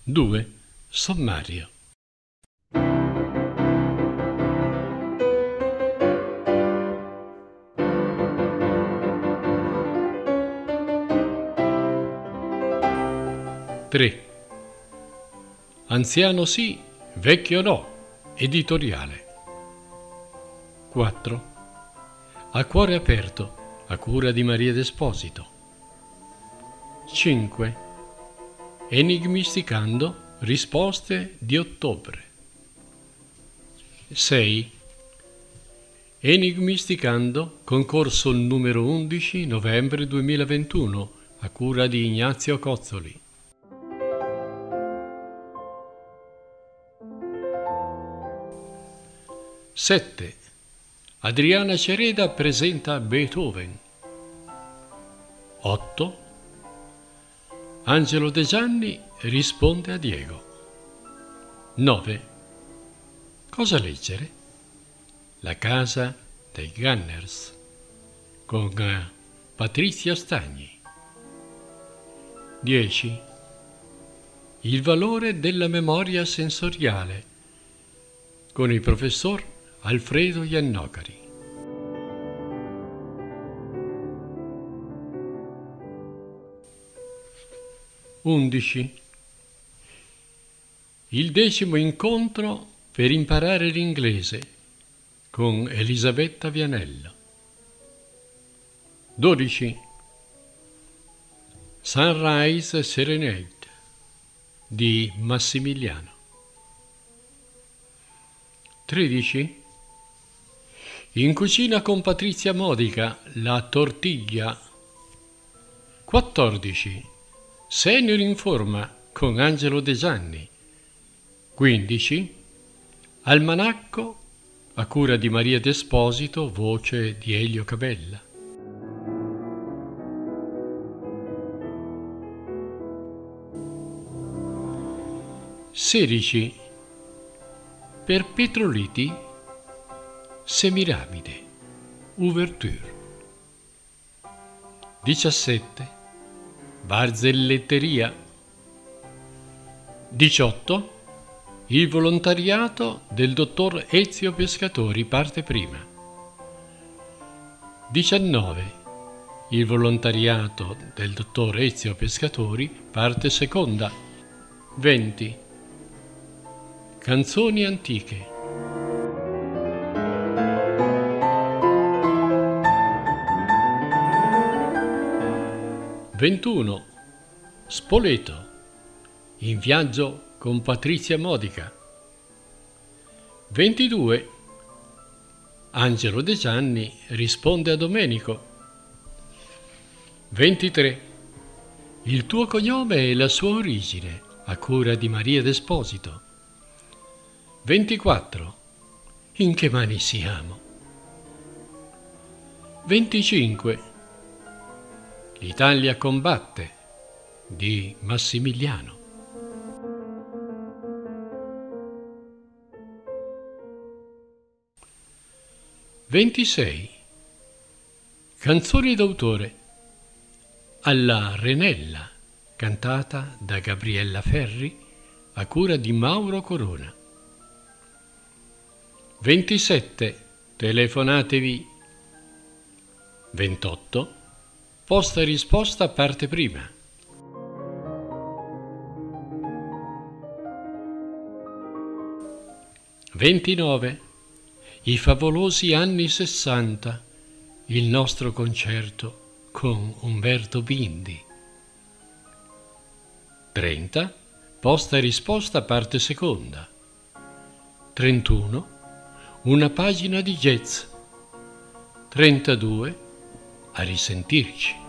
2. Sommario. Tre. Anziano sì, vecchio no. Editoriale. 4. A cuore aperto, a cura di Maria D'Esposito. 5. Enigmisticando, risposte di ottobre. 6. Enigmisticando, concorso numero 11, novembre 2021, a cura di Ignazio Cozzoli. 7. Adriana Cereda presenta Beethoven. 8. Angelo De Gianni risponde a Diego. 9. Cosa leggere? La casa dei Gunners con Patrizia Stagni. 10. Il valore della memoria sensoriale con il professor Alfredo Iannocari. 11. Il 10° incontro per imparare l'inglese con Elisabetta Vianello. 12. Sunrise Serenade di Massimiliano. 13. In cucina con Patrizia Modica, la tortiglia. 14. Senior in forma con Angelo De Gianni. 15. Almanacco a cura di Maria D'Esposito, voce di Elio Cabella. 16. Per Petroliti, Semiramide, Ouverture. 17. Barzelletteria. 18. Il volontariato del dottor Ezio Pescatori, parte prima. 19. Il volontariato del dottor Ezio Pescatori, parte seconda. 20. Canzoni antiche. 21. Spoleto, in viaggio con Patrizia Modica. 22. Angelo De Gianni risponde a Domenico. 23. Il tuo cognome e la sua origine, a cura di Maria D'Esposito. 24. In che mani siamo? 25. L'Italia combatte di Massimiliano. 26. Canzoni d'autore alla Renella, cantata da Gabriella Ferri, a cura di Mauro Corona. 27. Telefonatevi. 28. Posta e risposta, parte prima. 29. I favolosi anni 60, il nostro concerto con Umberto Bindi. 30. Posta e risposta, parte seconda. 31. Una pagina di jazz. 32. A risentirci.